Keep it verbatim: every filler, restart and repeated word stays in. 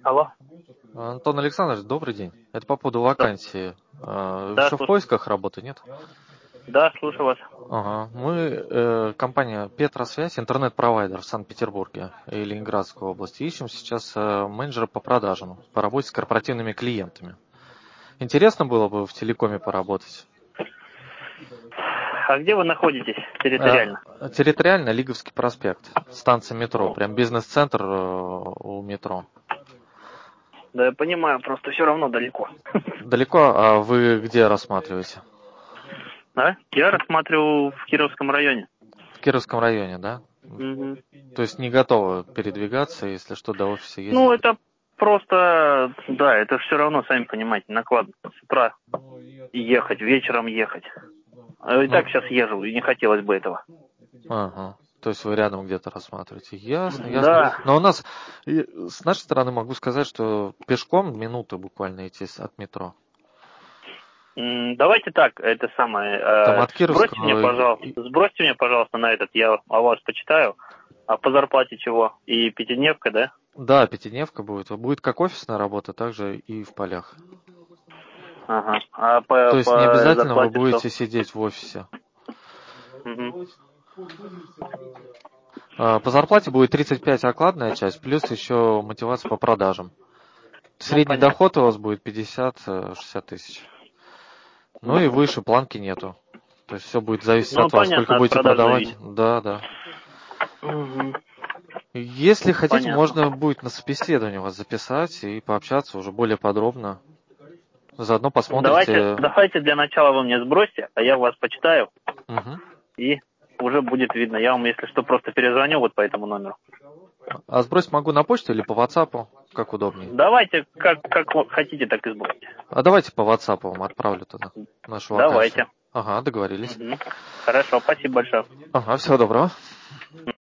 Алло. Антон Александрович, добрый день. Это по поводу вакансии. А, Да, Еще в слушаю. поисках работы, нет? Да, слушаю вас. Ага. Мы, э, компания Петросвязь, интернет-провайдер в Санкт-Петербурге и Ленинградской области, ищем сейчас э, менеджера по продажам, по работе с корпоративными клиентами. Интересно было бы в телекоме поработать? А где вы находитесь территориально? Э, территориально Лиговский проспект, станция метро, прям бизнес-центр э, у метро. Да, я понимаю, просто все равно далеко. Далеко, а вы где рассматриваете? А? Я рассматривал в Кировском районе. В Кировском районе, да? Мгм. То есть не готовы передвигаться, если что, до офиса ездить? Ну, это просто, да, это все равно, сами понимаете, накладно. С утра ехать, вечером ехать. А и так Ну, сейчас езжу, и не хотелось бы этого. ага. То есть вы рядом где-то рассматриваете. Ясно, ясно. Да. Но у нас, и с нашей стороны могу сказать, что пешком минуты буквально идти с- от метро. М, Давайте так, это самое, Там э, от сбросьте мне, Кировского, и- пожалуйста, и- сбросьте мне, пожалуйста, на этот, я о вас почитаю. А по зарплате чего? И пятидневка, да? да, пятидневка будет. Будет как офисная работа, также и в полях. Ага. А по, То есть не по обязательно вы зарплате что? будете сидеть в офисе. Мгм. А, По зарплате будет тридцать пять окладная часть, плюс еще мотивация по продажам. Ну, Средний понятно. доход у вас будет пятьдесят-шестьдесят тысяч. Ну и выше планки нету. То есть все будет зависеть Ну, от вас, сколько понятно, от будете продаж продавать. зависит. Да, да. Мгм. Если хотите, Понятно. можно будет на собеседование вас записать и пообщаться уже более подробно. Заодно Давайте, посмотрите. давайте для начала вы мне сбросьте, а я вас почитаю, Мгм. и уже будет видно. Я вам, если что, просто перезвоню вот по этому номеру. А сбросить могу на почту или по WhatsApp, как удобнее. Давайте, как, как вы хотите, так и сбросьте. А давайте по WhatsApp вам отправлю тогда нашу вакансию. Давайте. Ага, договорились. Мгм. Хорошо, спасибо большое. Ага, всего доброго.